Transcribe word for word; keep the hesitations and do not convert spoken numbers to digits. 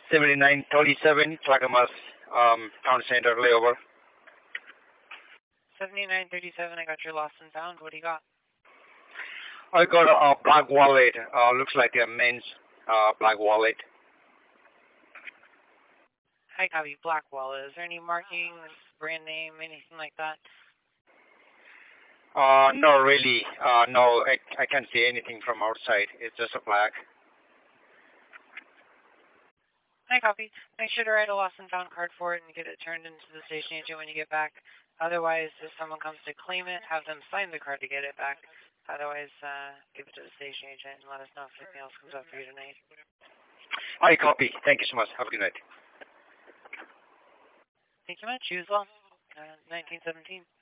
seventy-nine thirty-seven, Clackamas um, Town Center layover. seventy-nine thirty-seven, I got your lost and found. What do you got? I got a, a black wallet. Uh, looks like a men's uh, black wallet. Hi, copy. Black wallet. Is there any markings, brand name, anything like that? Uh, no, really. Uh, no, I, I can't see anything from outside. It's just a black. Hi, copy. Make sure to write a lost and found card for it and get it turned into the station agent when you get back. Otherwise, if someone comes to claim it, have them sign the card to get it back. Otherwise, uh, give it to the station agent and let us know if anything else comes up for you tonight. I copy. Thank you so much. Have a good night. Thank you much. You as well. Uh, nineteen seventeen.